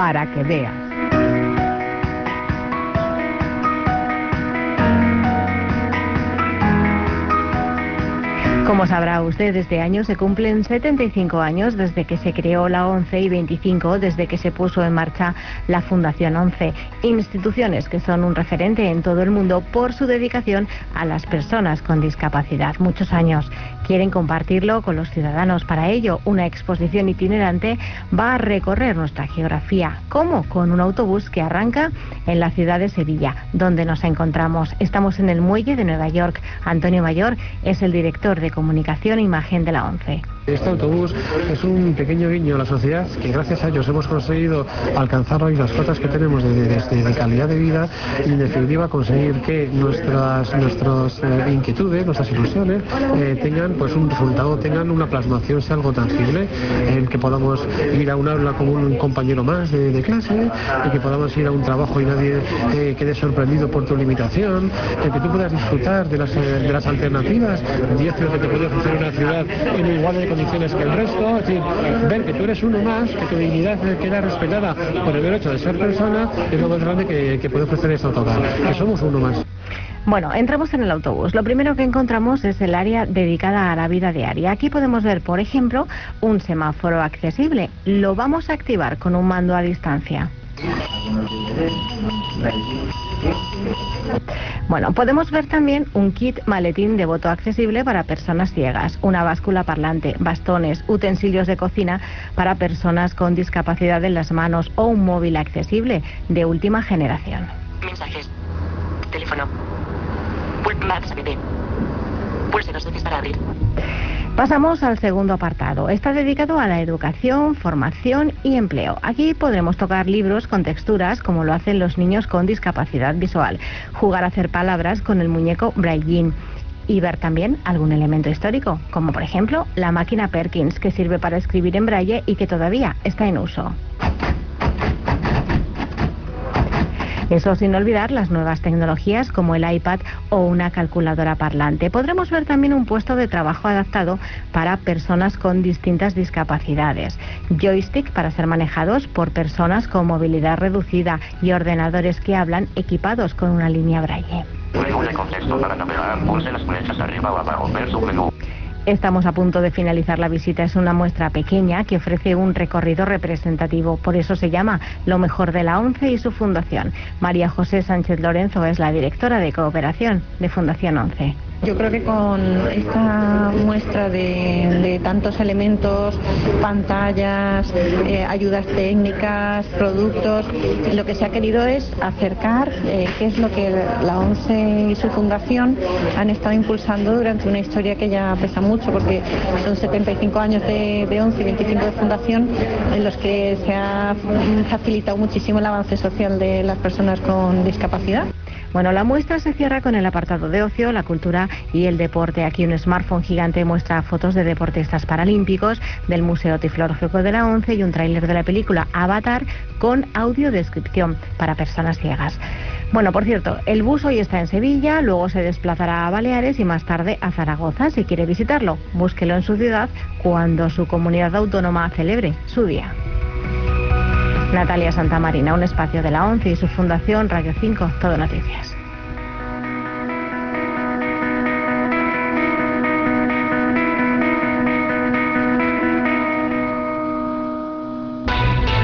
para que veas. Como sabrá usted, este año se cumplen 75 años desde que se creó la ONCE y 25 desde que se puso en marcha la Fundación ONCE, instituciones que son un referente en todo el mundo por su dedicación a las personas con discapacidad. Muchos años quieren compartirlo con los ciudadanos. Para ello, una exposición itinerante va a recorrer nuestra geografía. ¿Cómo? Con un autobús que arranca en la ciudad de Sevilla, donde nos encontramos. Estamos en el muelle de Nueva York. Antonio Mayor es el director de Comunicación e Imagen de la ONCE. Este autobús es un pequeño guiño a la sociedad que gracias a ellos hemos conseguido alcanzar hoy las cotas que tenemos de calidad de vida y en definitiva conseguir que nuestras inquietudes, nuestras ilusiones tengan pues un resultado, tengan una plasmación, sea algo tangible, el que podamos ir a un aula como un compañero más de clase, el que podamos ir a un trabajo y nadie quede sorprendido por tu limitación, el que tú puedas disfrutar de las alternativas de ocio que te puede ofrecer una ciudad en igual de condiciones que el resto, es decir, ver que tú eres uno más, que tu dignidad queda respetada por el mero hecho de ser persona, es lo más grande que puede ofrecer este autocar, que somos uno más. Bueno, entramos en el autobús. Lo primero que encontramos es el área dedicada a la vida diaria. Aquí podemos ver, por ejemplo, un semáforo accesible. Lo vamos a activar con un mando a distancia. Bueno, podemos ver también un kit maletín de voto accesible para personas ciegas, una báscula parlante, bastones, utensilios de cocina para personas con discapacidad en las manos o un móvil accesible de última generación. Mensajes. Teléfono. WhatsApp. Pulse 2 veces para abrir. Pasamos al segundo apartado. Está dedicado a la educación, formación y empleo. Aquí podremos tocar libros con texturas como lo hacen los niños con discapacidad visual, jugar a hacer palabras con el muñeco Braillín y ver también algún elemento histórico, como por ejemplo la máquina Perkins, que sirve para escribir en braille y que todavía está en uso. Eso sin olvidar las nuevas tecnologías como el iPad o una calculadora parlante. Podremos ver también un puesto de trabajo adaptado para personas con distintas discapacidades, joystick para ser manejados por personas con movilidad reducida y ordenadores que hablan equipados con una línea braille. Menú de contexto para navegar, pulse las flechas arriba o abajo, ver submenú. Estamos a punto de finalizar la visita. Es una muestra pequeña que ofrece un recorrido representativo. Por eso se llama Lo mejor de la ONCE y su fundación. María José Sánchez Lorenzo es la directora de cooperación de Fundación ONCE. Yo creo que con esta muestra de tantos elementos, pantallas, ayudas técnicas, productos, lo que se ha querido es acercar qué es lo que la ONCE y su fundación han estado impulsando durante una historia que ya pesa mucho, porque son 75 años de ONCE y 25 de fundación en los que se ha facilitado muchísimo el avance social de las personas con discapacidad. Bueno, la muestra se cierra con el apartado de ocio, la cultura y el deporte. Aquí un smartphone gigante muestra fotos de deportistas paralímpicos del Museo Tiflológico de la ONCE y un tráiler de la película Avatar con audiodescripción para personas ciegas. Bueno, por cierto, el bus hoy está en Sevilla, luego se desplazará a Baleares y más tarde a Zaragoza. Si quiere visitarlo, búsquelo en su ciudad cuando su comunidad autónoma celebre su día. Natalia Santamarina, un espacio de la ONCE y su fundación Radio 5, Todo Noticias.